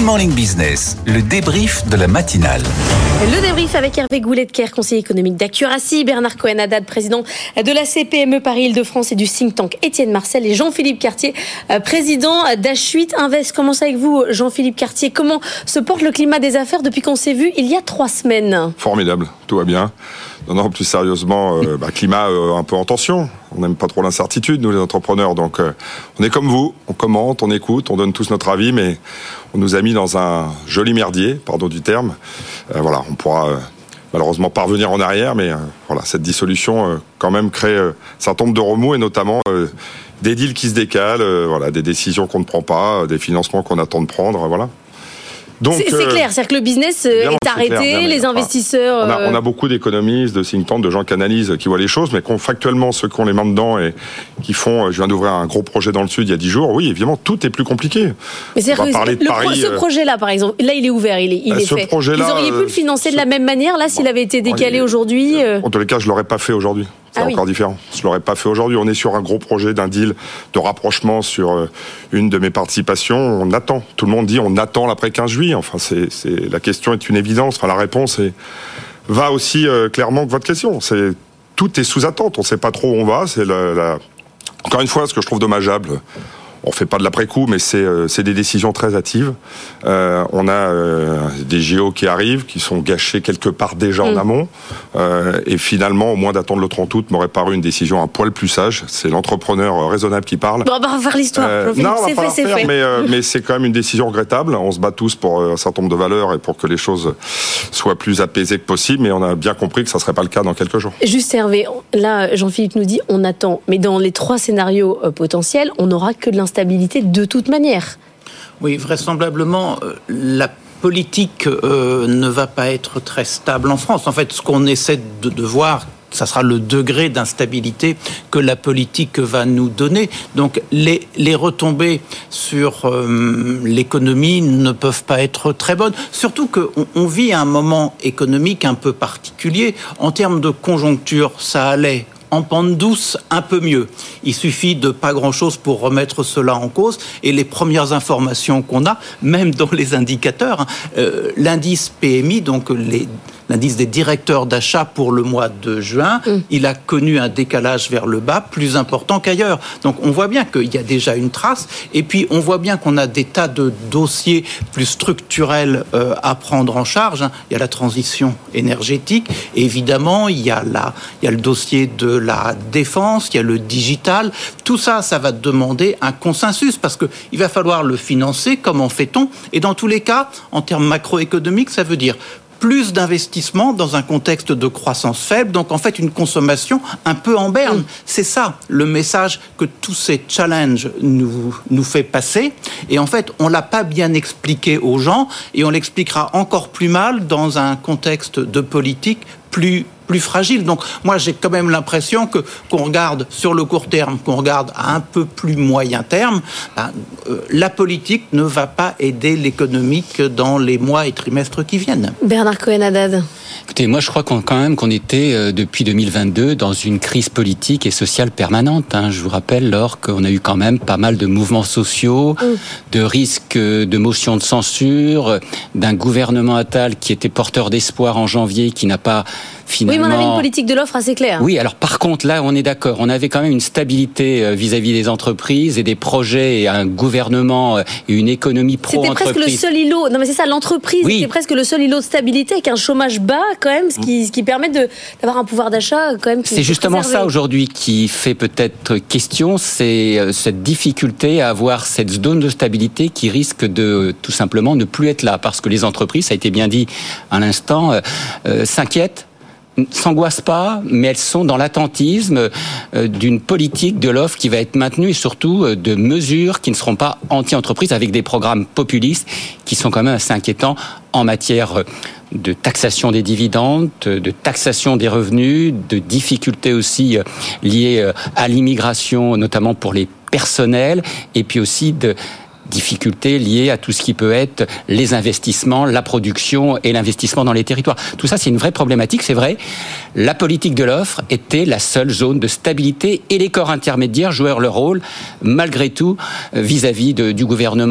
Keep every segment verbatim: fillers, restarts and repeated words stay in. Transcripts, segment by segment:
Morning Business, le débrief de la matinale. Le débrief avec Hervé Goulet-Kerr, conseiller économique d'Accuracy, Bernard Cohen-Haddad, président de la C P M E Paris-Île-de-France et du think tank Étienne Marcel, et Jean-Philippe Cartier, président d'H huit Invest. Commence avec vous, Jean-Philippe Cartier. Comment se porte le climat des affaires depuis qu'on s'est vu il y a trois semaines ? Formidable, tout va bien. Non, non, plus sérieusement, euh, bah, climat euh, un peu en tension. On n'aime pas trop l'incertitude, nous les entrepreneurs. Donc, euh, on est comme vous, on commente, on écoute, on donne tous notre avis, mais on nous a mis dans un joli merdier, pardon du terme. Euh, voilà, on pourra euh, malheureusement pas revenir en arrière, mais euh, voilà, cette dissolution euh, quand même crée euh, ça tombe de remous, et notamment euh, des deals qui se décalent, euh, voilà, des décisions qu'on ne prend pas, euh, des financements qu'on attend de prendre, euh, voilà. Donc, c'est, c'est clair, c'est-à-dire que le business est arrêté, clair, bien, les investisseurs... On a, on a beaucoup d'économistes, de think tanks, de gens qui analysent, qui voient les choses, mais qu'on, factuellement, ceux qui ont les mains dedans et qui font... Je viens d'ouvrir un gros projet dans le Sud il y a dix jours. Oui, évidemment, tout est plus compliqué. Mais c'est on va parler de Paris, ce projet-là, par exemple, là, il est ouvert, il est, il est fait. Ils auriez pu le financer de la même manière, là, s'il avait été décalé bon, aujourd'hui euh... En tous les cas, je ne l'aurais pas fait aujourd'hui. C'est ah encore oui. différent. Je ne l'aurais pas fait aujourd'hui. On est sur un gros projet d'un deal de rapprochement sur une de mes participations. On attend. Tout le monde dit on attend l'après quinze juillet. Enfin, c'est, c'est, la question est une évidence. Enfin, la réponse est, va aussi euh, clairement que votre question. C'est, tout est sous attente. On ne sait pas trop où on va. C'est la, la... Encore une fois, ce que je trouve dommageable, on ne fait pas de l'après-coup, mais c'est, euh, c'est des décisions très hâtives. Euh, on a euh, des J O qui arrivent, qui sont gâchés quelque part déjà mmh. en amont. Euh, et finalement, au moins d'attendre le trente août, m'aurait paru une décision un poil plus sage. C'est l'entrepreneur raisonnable qui parle. Bon, on va faire l'histoire. Euh, non, on va pas c'est fait, c'est fait. Mais, euh, mais c'est quand même une décision regrettable. On se bat tous pour un certain nombre de valeurs et pour que les choses soient plus apaisées que possible. Mais on a bien compris que ça ne serait pas le cas dans quelques jours. Juste Hervé, là, Jean-Philippe nous dit on attend. Mais dans les trois scénarios euh, potentiels, on n'aura que de l'instabilité. Stabilité de toute manière. Oui, vraisemblablement, euh, la politique euh, ne va pas être très stable en France. En fait, ce qu'on essaie de, de voir, ça sera le degré d'instabilité que la politique va nous donner. Donc, les, les retombées sur euh, l'économie ne peuvent pas être très bonnes. Surtout qu'on on vit un moment économique un peu particulier. En termes de conjoncture, ça allait en pente douce, un peu mieux. Il suffit de pas grand-chose pour remettre cela en cause. Et les premières informations qu'on a, même dans les indicateurs, hein, euh, l'indice P M I, donc les... l'indice des directeurs d'achat pour le mois de juin, mmh. il a connu un décalage vers le bas plus important qu'ailleurs. Donc on voit bien qu'il y a déjà une trace, et puis on voit bien qu'on a des tas de dossiers plus structurels euh, à prendre en charge. Il y a la transition énergétique, évidemment, il y a, la, il y a le dossier de la défense, il y a le digital. Tout ça, ça va demander un consensus, parce qu'il va falloir le financer. Comment fait-on ? Et dans tous les cas, en termes macroéconomiques, ça veut dire plus d'investissements dans un contexte de croissance faible, donc en fait une consommation un peu en berne. Mmh. C'est ça le message que tous ces challenges nous, nous fait passer. Et en fait, on ne l'a pas bien expliqué aux gens, et on l'expliquera encore plus mal dans un contexte de politique plus plus fragile. Donc moi j'ai quand même l'impression que qu'on regarde sur le court terme, qu'on regarde à un peu plus moyen terme, ben, euh, la politique ne va pas aider l'économique dans les mois et trimestres qui viennent. Bernard Cohen-Haddad. Écoutez, moi je crois qu'on, quand même qu'on était euh, depuis deux mille vingt-deux dans une crise politique et sociale permanente. Hein. Je vous rappelle, lors qu'on a eu quand même pas mal de mouvements sociaux, mmh. de risques de motions de censure, d'un gouvernement Attal qui était porteur d'espoir en janvier, qui n'a pas finalement... Oui, mais on avait une politique de l'offre assez claire. Oui, alors par contre, là, on est d'accord. On avait quand même une stabilité vis-à-vis des entreprises et des projets et un gouvernement et une économie pro-entreprise. C'était presque le seul îlot. Non, mais c'est ça, l'entreprise, oui. C'était presque le seul îlot de stabilité avec un chômage bas, quand même, ce qui, ce qui permet de, d'avoir un pouvoir d'achat, quand même. Qui c'est justement préservé. Ça, aujourd'hui, qui fait peut-être question. C'est cette difficulté à avoir cette zone de stabilité qui risque de, tout simplement, ne plus être là. Parce que les entreprises, ça a été bien dit à l'instant, euh, euh, s'inquiètent, s'angoissent pas, mais elles sont dans l'attentisme euh, d'une politique de l'offre qui va être maintenue, et surtout euh, de mesures qui ne seront pas anti-entreprises, avec des programmes populistes qui sont quand même assez inquiétants en matière de taxation des dividendes, de taxation des revenus, de difficultés aussi liées à l'immigration, notamment pour les personnels, et puis aussi de difficultés liées à tout ce qui peut être les investissements, la production et l'investissement dans les territoires. Tout ça, c'est une vraie problématique, c'est vrai. La politique de l'offre était la seule zone de stabilité, et les corps intermédiaires jouèrent leur rôle, malgré tout, vis-à-vis de, du gouvernement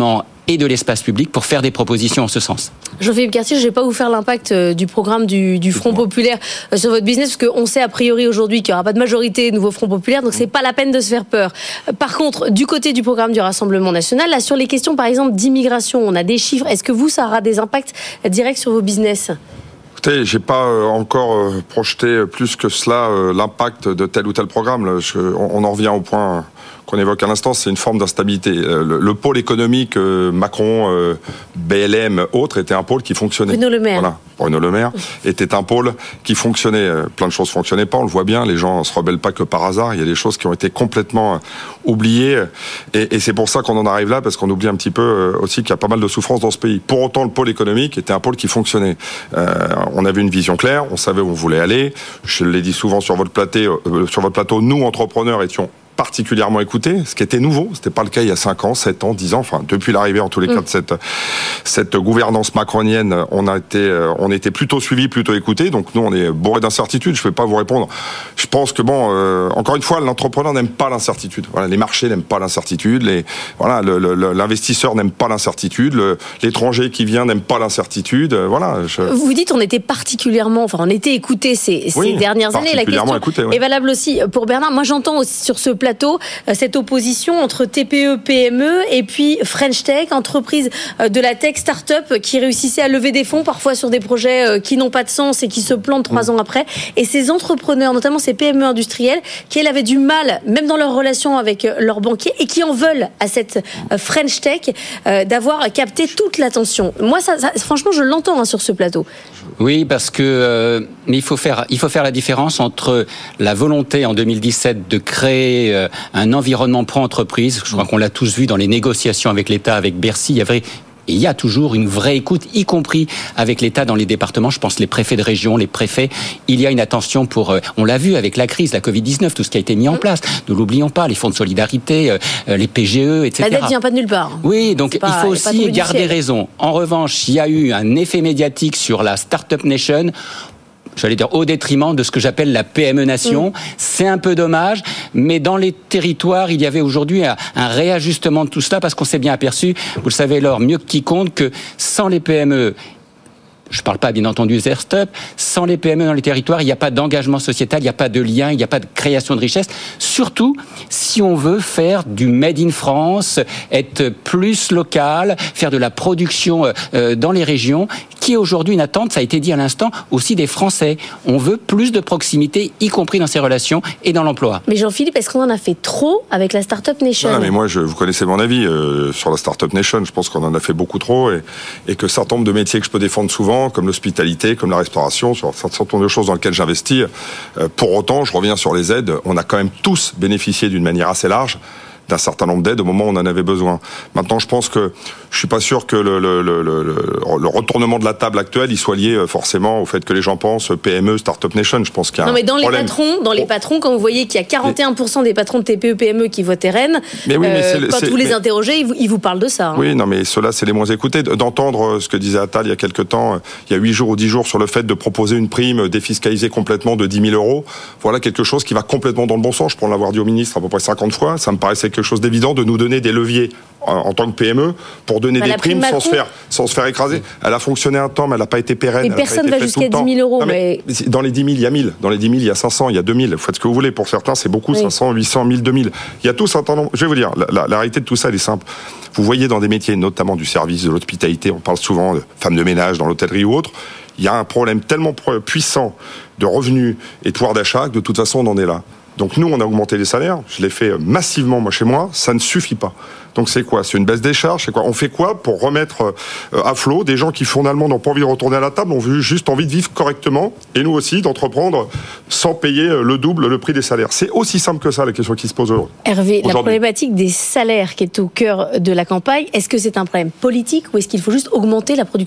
et de l'espace public pour faire des propositions en ce sens. Jean-Philippe Cartier, je ne vais pas vous faire l'impact du programme du, du Front Populaire sur votre business, parce qu'on sait a priori aujourd'hui qu'il n'y aura pas de majorité nouveau Front Populaire, donc c'est pas la peine de se faire peur. Par contre, du côté du programme du Rassemblement National, là, sur les questions par exemple d'immigration, on a des chiffres. Est-ce que vous, ça aura des impacts directs sur vos business ? Écoutez, j'ai pas euh, encore euh, projeté plus que cela euh, l'impact de tel ou tel programme. Là, je, on, on en revient au point qu'on évoque à l'instant, c'est une forme d'instabilité. Le, le pôle économique euh, Macron, euh, B L M, autres, était un pôle qui fonctionnait. Bruno Le Maire. Voilà, Bruno Le Maire était un pôle qui fonctionnait. Plein de choses fonctionnaient pas, on le voit bien. Les gens se rebellent pas que par hasard. Il y a des choses qui ont été complètement oubliées. Et, et c'est pour ça qu'on en arrive là, parce qu'on oublie un petit peu aussi qu'il y a pas mal de souffrances dans ce pays. Pour autant, le pôle économique était un pôle qui fonctionnait. Euh, on avait une vision claire, on savait où on voulait aller. Je l'ai dit souvent sur votre plateau, euh, sur votre plateau, nous, entrepreneurs, étions particulièrement écoutés, ce qui était nouveau. C'était pas le cas il y a cinq ans, sept ans, dix ans, enfin, depuis l'arrivée, en tous les mmh. cas, de cette, cette gouvernance macronienne, on a été, on était plutôt suivis, plutôt écoutés. Donc, nous, on est bourré d'incertitudes. Je peux pas vous répondre. Je pense que bon, euh, encore une fois, l'entrepreneur n'aime pas l'incertitude. Voilà, les marchés n'aiment pas l'incertitude. Les, voilà, le, le, l'investisseur n'aime pas l'incertitude. Le, l'étranger qui vient n'aime pas l'incertitude. Voilà. Je... Vous dites, on était particulièrement, enfin, on était écoutés ces, ces oui, dernières années. La question écouté, ouais. est valable aussi pour Bernard. Moi, j'entends aussi sur ce plateau cette opposition entre T P E, P M E et puis French Tech, entreprise de la tech start-up qui réussissait à lever des fonds parfois sur des projets qui n'ont pas de sens et qui se plantent trois mmh. ans après. Et ces entrepreneurs, notamment ces P M E industrielles, qui elles avaient du mal, même dans leur relation avec leurs banquiers, et qui en veulent à cette French Tech euh, d'avoir capté toute l'attention. Moi, ça, ça, franchement, je l'entends hein, sur ce plateau. Oui, parce que euh, mais il faut faire il faut faire la différence entre la volonté en deux mille dix-sept de créer euh, un environnement pro-entreprise. Je crois qu'on l'a tous vu dans les négociations avec l'État, avec Bercy. Il y avait Et il y a toujours une vraie écoute, y compris avec l'État dans les départements. Je pense les préfets de région, les préfets. Il y a une attention pour... Euh, on l'a vu avec la crise, la covid dix-neuf, tout ce qui a été mis en place. Ne l'oublions pas, les fonds de solidarité, euh, les P G E, et cetera. La dette vient pas de nulle part. Oui, donc pas, il faut aussi garder raison. En revanche, il y a eu un effet médiatique sur la Startup Nation, j'allais dire au détriment de ce que j'appelle la P M E Nation. Mmh. C'est un peu dommage, mais dans les territoires, il y avait aujourd'hui un, un réajustement de tout cela, parce qu'on s'est bien aperçu, vous le savez Laure, mieux que quiconque, que sans les P M E, je ne parle pas bien entendu des start-up, sans les P M E dans les territoires, il n'y a pas d'engagement sociétal, il n'y a pas de lien, il n'y a pas de création de richesse. Surtout si on veut faire du Made in France, être plus local, faire de la production euh, dans les régions, qui est aujourd'hui une attente, ça a été dit à l'instant, aussi des Français. On veut plus de proximité, y compris dans ces relations et dans l'emploi. Mais Jean-Philippe, est-ce qu'on en a fait trop avec la Startup Nation ? Non, mais moi, je, vous connaissez mon avis euh, sur la Startup Nation. Je pense qu'on en a fait beaucoup trop, et, et que certain nombre de métiers que je peux défendre souvent, comme l'hospitalité, comme la restauration, sur un certain nombre de choses dans lesquelles j'investis. Euh, pour autant, je reviens sur les aides, on a quand même tous bénéficié d'une manière assez large d'un certain nombre d'aides au moment où on en avait besoin. Maintenant, je pense que je suis pas sûr que le, le, le, le, le retournement de la table actuelle, il soit lié forcément au fait que les gens pensent P M E, Startup Nation. Je pense qu'il y a non, un mais dans problème. les patrons, dans les patrons, quand vous voyez qu'il y a quarante et un pour cent des patrons de T P E, P M E qui votent R N, mais oui, mais euh, quand c'est, vous les mais... interrogez, ils vous, ils vous parlent de ça. Hein. Oui, non, mais ceux-là, c'est les moins écoutés. D'entendre ce que disait Attal il y a quelques temps, il y a huit jours ou dix jours, sur le fait de proposer une prime défiscalisée complètement de dix mille euros. Voilà quelque chose qui va complètement dans le bon sens. Je pourrais l'avoir dit au ministre à peu près cinquante fois. Ça me paraissait quelque chose d'évident de nous donner des leviers en tant que P M E pour donner bah, des primes prime sans se faire sans se faire écraser. Elle a fonctionné un temps, mais elle n'a pas été pérenne. Et personne ne va jusqu'à dix mille euros. Mais... mais dans les dix mille, il y a mille. Dans les dix mille, il y a cinq cents, il y a deux mille. Vous faites ce que vous voulez. Pour certains, c'est beaucoup. Oui. cinq cents, huit cents, mille, deux mille. Il y a tout un temps. Je vais vous dire, la, la, la réalité de tout ça, elle est simple. Vous voyez dans des métiers, notamment du service, de l'hospitalité, on parle souvent de femmes de ménage dans l'hôtellerie ou autre. Il y a un problème tellement puissant de revenus et de pouvoir d'achat que de toute façon, on en est là. Donc nous, on a augmenté les salaires. Je l'ai fait massivement, moi, chez moi. Ça ne suffit pas. Donc c'est quoi ? C'est une baisse des charges ? C'est quoi ? On fait quoi pour remettre à flot des gens qui finalement n'ont pas envie de retourner à la table, ont juste envie de vivre correctement, et nous aussi d'entreprendre sans payer le double le prix des salaires. C'est aussi simple que ça la question qui se pose aujourd'hui. Hervé, aujourd'hui. La problématique des salaires qui est au cœur de la campagne, est-ce que c'est un problème politique ou est-ce qu'il faut juste augmenter la production ?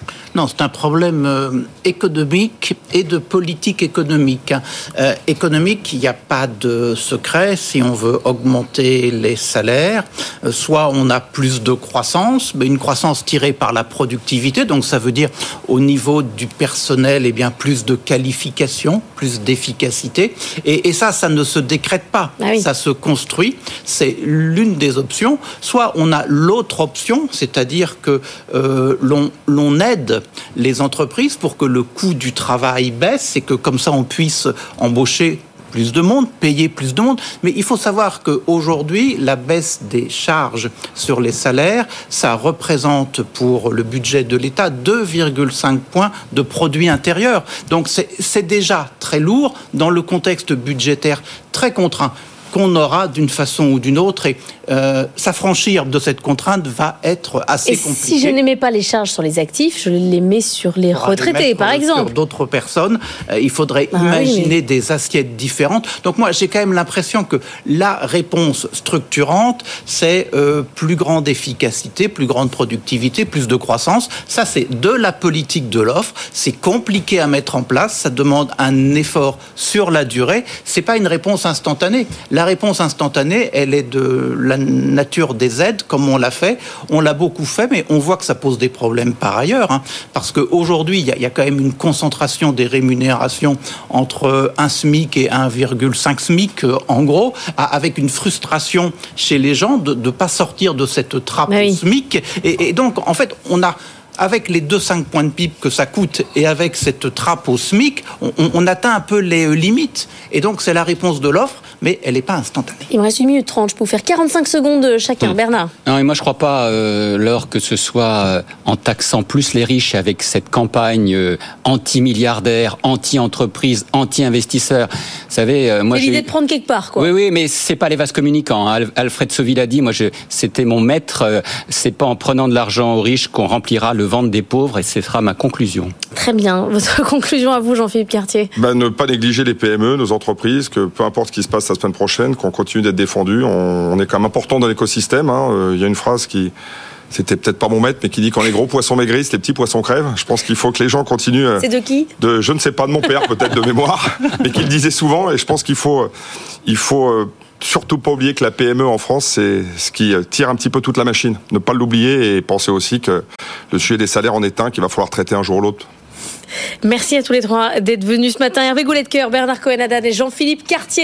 Non, c'est un problème euh, économique et de politique économique. Euh, économique, il n'y a pas de secret. Si on veut augmenter les salaires, euh, soit on a plus de croissance, mais une croissance tirée par la productivité, donc ça veut dire au niveau du personnel, eh bien, plus de qualification, plus d'efficacité. Et, et ça, ça ne se décrète pas, ah oui. Ça se construit. C'est l'une des options. Soit on a l'autre option, c'est-à-dire que euh, l'on, l'on aide les entreprises pour que le coût du travail baisse et que comme ça on puisse embaucher plus de monde, payer plus de monde. Mais il faut savoir qu'aujourd'hui, la baisse des charges sur les salaires, ça représente pour le budget de l'État deux virgule cinq points de produit intérieur. Donc c'est, c'est déjà très lourd dans le contexte budgétaire très contraint qu'on aura d'une façon ou d'une autre, et euh, s'affranchir de cette contrainte va être assez et compliqué. Si je n'aimais pas les charges sur les actifs, je les mets sur les retraités, par exemple. Sur d'autres personnes, euh, il faudrait ah, imaginer oui, mais... des assiettes différentes. Donc moi, j'ai quand même l'impression que la réponse structurante, c'est euh, plus grande efficacité, plus grande productivité, plus de croissance. Ça, c'est de la politique de l'offre. C'est compliqué à mettre en place. Ça demande un effort sur la durée. C'est pas une réponse instantanée. La réponse instantanée, elle est de la nature des aides, comme on l'a fait. On l'a beaucoup fait, mais on voit que ça pose des problèmes par ailleurs. Hein, parce qu'aujourd'hui, il y, y a quand même une concentration des rémunérations entre un SMIC et un virgule cinq SMIC, en gros, avec une frustration chez les gens de ne pas sortir de cette trappe oui. SMIC. Et, et donc, en fait, on a... Avec les deux virgule cinq points de P I B que ça coûte et avec cette trappe au SMIC, on, on atteint un peu les limites. Et donc, c'est la réponse de l'offre, mais elle n'est pas instantanée. Il me reste une minute trente. Je peux vous faire quarante-cinq secondes chacun. Mmh. Bernard. Non, et moi, je ne crois pas, euh, Laure, que ce soit euh, en taxant plus les riches avec cette campagne euh, anti-milliardaire, anti-entreprise, anti-investisseur. Vous savez, euh, moi, c'est j'ai... l'idée de prendre quelque part, quoi. Oui, oui, mais ce n'est pas les vases communicants. Hein. Alfred Sauvy l'a dit, moi, je... c'était mon maître. Euh, ce n'est pas en prenant de l'argent aux riches qu'on remplira le ventre des pauvres, et ce sera ma conclusion. Très bien. Votre conclusion à vous, Jean-Philippe Cartier? Ben, ne pas négliger les P M E, nos entreprises, que peu importe ce qui se passe la semaine prochaine, qu'on continue d'être défendus. On, on est quand même important dans l'écosystème. Hein. Euh, il y a une phrase qui... C'était peut-être pas mon maître, mais qui dit quand les gros poissons maigrissent, les petits poissons crèvent. Je pense qu'il faut que les gens continuent. C'est de qui? De, je ne sais pas, de mon père, peut-être de mémoire, mais qu'il le disait souvent. Et je pense qu'il faut, il faut surtout pas oublier que la P M E en France, c'est ce qui tire un petit peu toute la machine. Ne pas l'oublier et penser aussi que le sujet des salaires en est un qu'il va falloir traiter un jour ou l'autre. Merci à tous les trois d'être venus ce matin. Hervé Goulet-de-Quer, Bernard Cohen-Haddad et Jean-Philippe Cartier.